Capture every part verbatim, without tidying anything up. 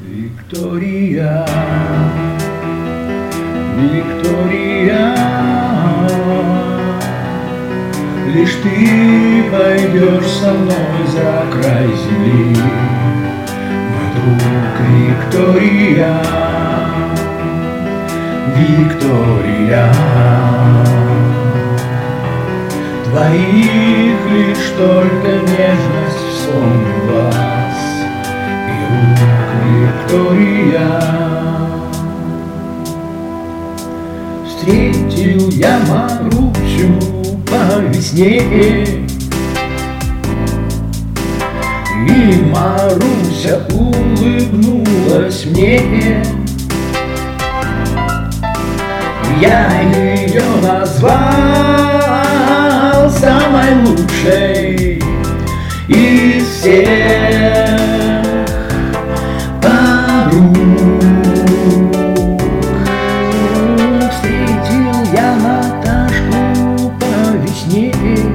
Виктория, Виктория, лишь ты пойдешь со мной за край земли, мой друг Виктория, Виктория. Твоих лишь только нежность вспомнила Виктория. Встретил я Марусю по весне, и Маруся улыбнулась мне. Я ее назвал самой лучшей из всех подруг. Встретил я Наташку по весне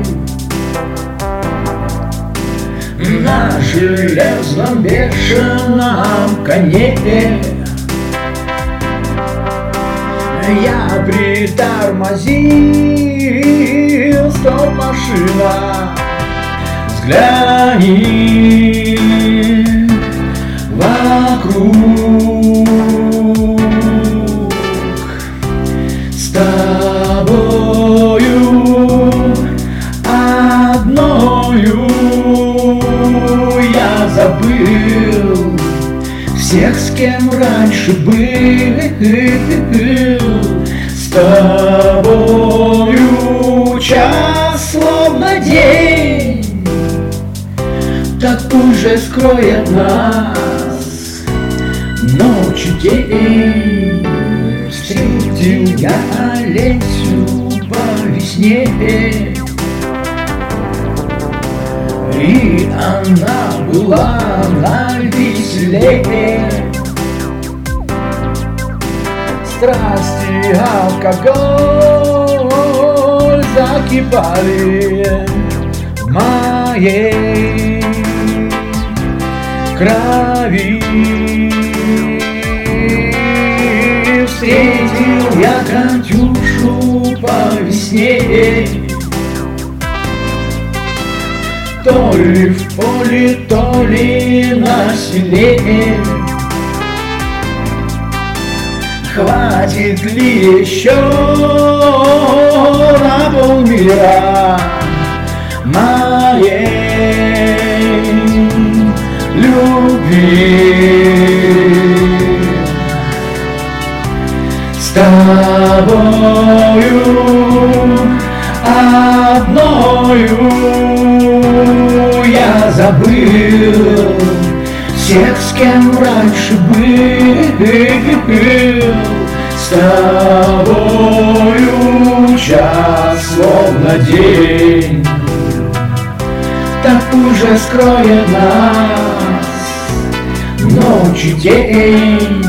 на железном бешеном коне. Я притормозил, стоп, машина, взгляни вокруг. С тобою одною я забыл всех, с кем раньше был. С тобою час словно день, так уже скроет нас ночь и день. Встретил я Олесю по весне, и она была навеселее. Страсти, алкоголь закипали в моей крови. Встретил я Катюшу по весне, то ли в поле, то ли на селе. Хватит ли еще на полмира моей любви? С тобою одною я забыл всех, с кем раньше был. С тобою час словно день, так уже скроет нас ночь и день.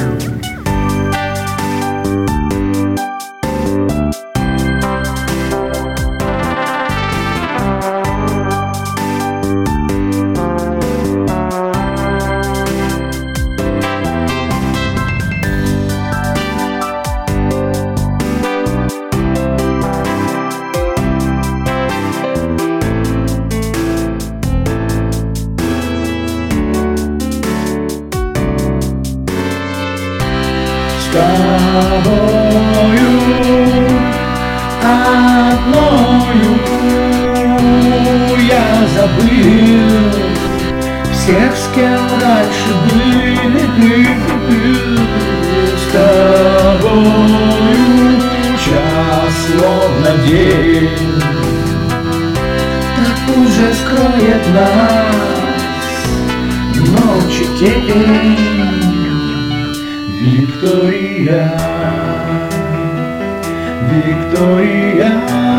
С тобою одною я забыл всех, с кем раньше был. С тобою час словно день, так уже скроет нас ночь и день. Виктория, Виктория,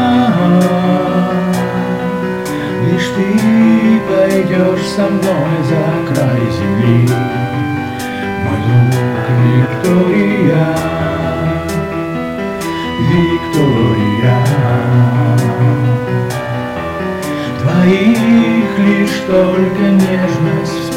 лишь ты пойдешь со мной за край земли, мой друг Виктория, Виктория. Твоих лишь только нежность